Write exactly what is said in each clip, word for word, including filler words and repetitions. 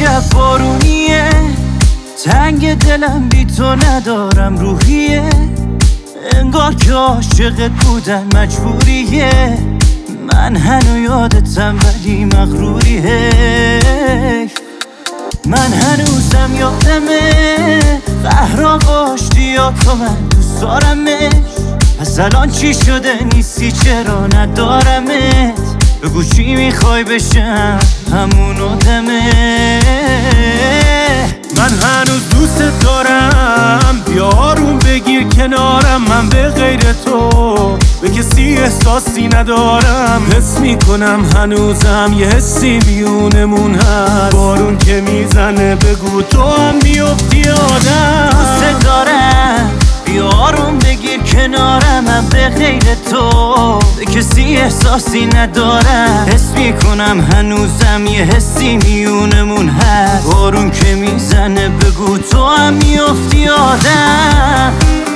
عجب بارونیه، تنگ دلم بی تو ندارم روحیه، انگار که عاشقت بودن مجبوریه، من هنو یادتم ولی مغروریه. من هنوزم یادمه قهران آشتی یا تو، من دوست دارمش، پس الان چی شده نیستی چرا ندارمت؟ بگو چی میخوای بشم همون آدمه. من هنوز دوست دارم، بیا آروم بگیر کنارم، من به غیر تو به کسی احساسی ندارم. حس میکنم هنوزم یه حسی میونمون هست، بارون که میزنه بگو تو هم میفتی آدم. دوست دارم، بیا آروم بگیر کنارم، من به غیر تو به کسی احساسی ندارم. حس میکنم هنوزم یه حسی میونمون هست، بارون که میزنه بگو تو هم میفتی آدم.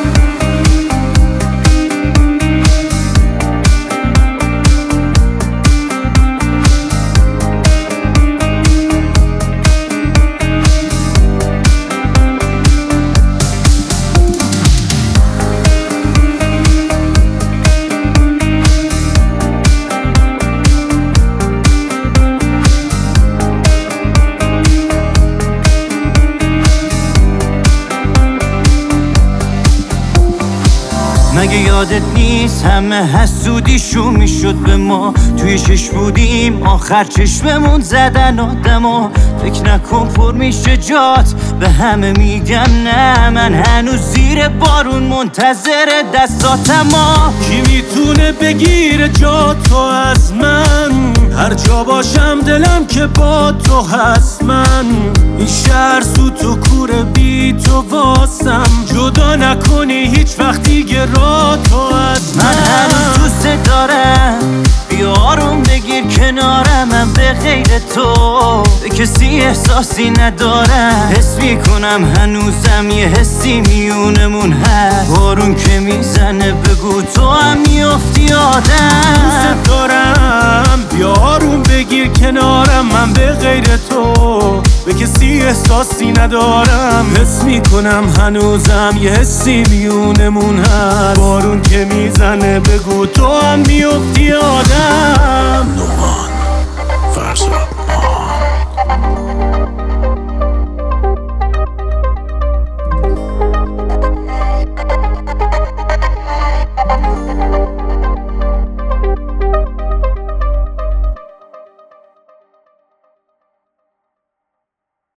مگه یادت نیست همه حسودیشون میشد به ما، توی چشم بودیم آخر چشممون زدن آدما. فکر نکن پر میشه جات، به همه میگم نه، من هنوز زیر بارون منتظر دستاتما. کی میتونه بگیره جا تو از من؟ هر جا باشم دلم که با تو هست. من این شهر سوت و کوره بی تو واسم، جدا نکنی هیچ وقت دیگه را تو از من. من هنوز دوست دارم، بیا آروم بگیر کنارم، من به غیر تو به کسی احساسی ندارم. حس میکنم هنوزم یه حسی میونمون هست، بارون که میزنه بگو تو هم میفتی آدم. دوست دارم، بیا آروم بگیر کنارم، من به غیر تو به کسی احساسی ندارم. حس میکنم هنوزم یه حسی میونمون هست، بارون که میزنه بگو تو هم میفتی آدم.